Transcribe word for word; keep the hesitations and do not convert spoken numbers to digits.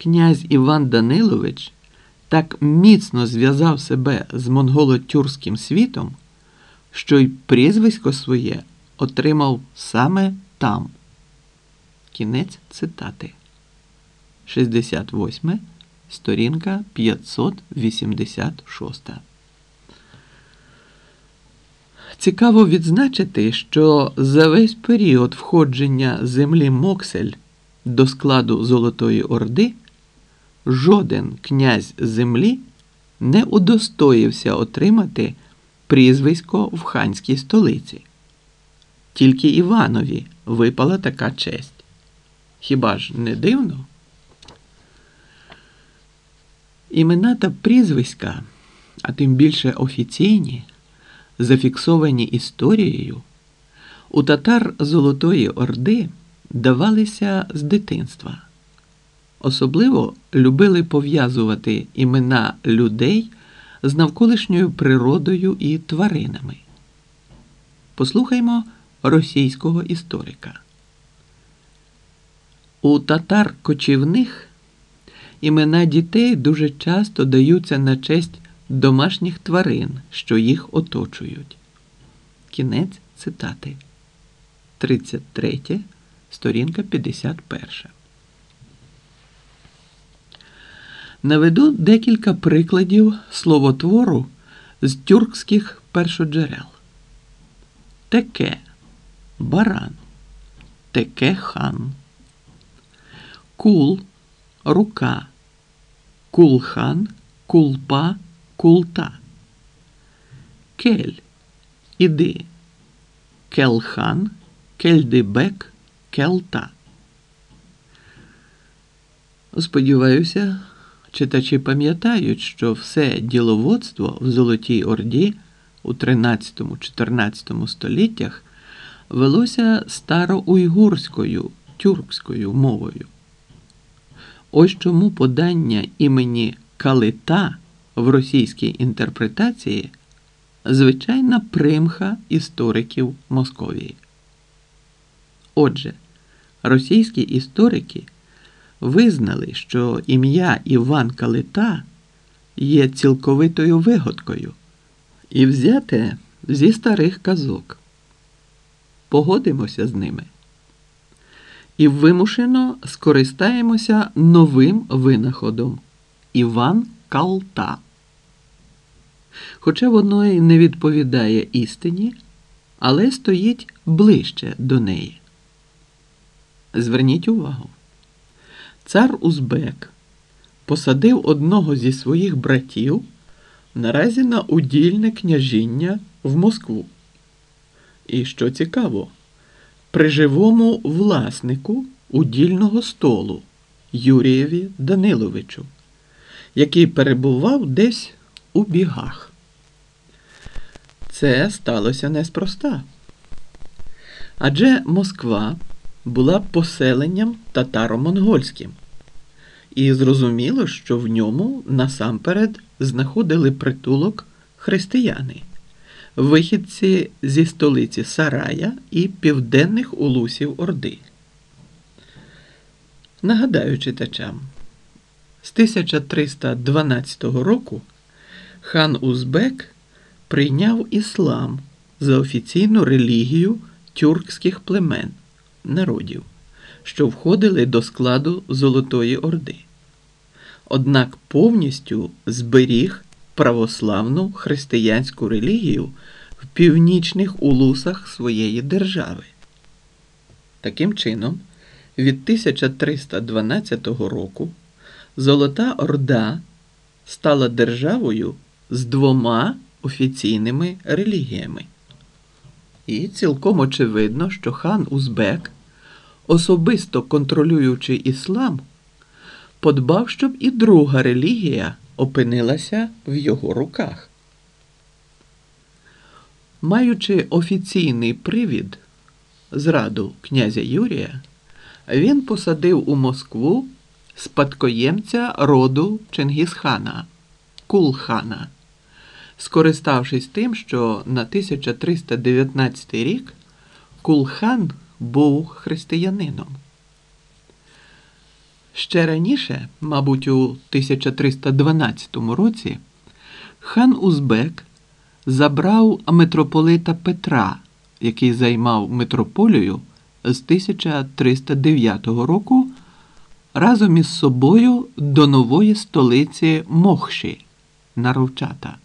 князь Іван Данилович так міцно зв'язав себе з монголо-тюркським світом, що й прізвисько своє отримав саме там. Кінець цитати. шістдесят восьма, сторінка п'ятсот вісімдесят шість. Цікаво відзначити, що за весь період входження землі Моксель до складу Золотої Орди жоден князь землі не удостоївся отримати прізвисько в ханській столиці. Тільки Іванові випала така честь. Хіба ж не дивно? Імена та прізвиська, а тим більше офіційні, зафіксовані історією, у татар Золотої Орди давалися з дитинства. Особливо любили пов'язувати імена людей з навколишньою природою і тваринами. Послухаймо російського історика. У татар кочівних імена дітей дуже часто даються на честь домашніх тварин, що їх оточують. Кінець цитати. тридцять третя, сторінка п'ятдесят перша. Наведу декілька прикладів словотвору з тюркських першоджерел. Теке – баран, теке – хан. Кул – рука, кулхан, кулпа, култа. Кель – іди, келхан, кельдибек, келта. Сподіваюся, читачі пам'ятають, що все діловодство в Золотій Орді у тринадцятому-чотирнадцятому століттях велося староуйгурською, тюркською мовою. Ось чому подання імені Калита в російській інтерпретації звичайна примха істориків Московії. Отже, російські історики визнали, що ім'я Іван Калита є цілковитою вигадкою і взяте зі старих казок. Погодимося з ними. І вимушено скористаємося новим винаходом – Іван Калта. Хоча воно й не відповідає істині, але стоїть ближче до неї. Зверніть увагу. Цар Узбек посадив одного зі своїх братів наразі на удільне княжіння в Москву. І, що цікаво, при живому власнику удільного столу Юрієві Даниловичу, який перебував десь у бігах. Це сталося неспроста. Адже Москва була поселенням татаро-монгольським. І зрозуміло, що в ньому насамперед знаходили притулок християни, вихідці зі столиці Сарая і південних улусів Орди. Нагадаю читачам, з тисяча триста дванадцятого року хан Узбек прийняв іслам за офіційну релігію тюркських племен, народів, що входили до складу Золотої Орди. Однак повністю зберіг православну християнську релігію в північних улусах своєї держави. Таким чином, від тисяча триста дванадцятого року Золота Орда стала державою з двома офіційними релігіями. І цілком очевидно, що хан Узбек, особисто контролюючи іслам, подбав, щоб і друга релігія опинилася в його руках. Маючи офіційний привід, зраду князя Юрія, він посадив у Москву спадкоємця роду Чингісхана, Кулхана, скориставшись тим, що на тисяча триста дев'ятнадцятий рік Кулхан був християнином. Ще раніше, мабуть, у тисяча триста дванадцятому році, хан Узбек забрав митрополита Петра, який займав митрополію з тисяча триста дев'ятого року, разом із собою до нової столиці Мохші, Наровчата.